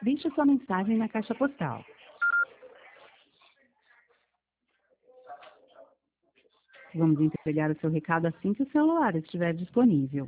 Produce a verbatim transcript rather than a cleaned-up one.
Deixe sua mensagem na caixa postal. Vamos entregar o seu recado assim que o celular estiver disponível.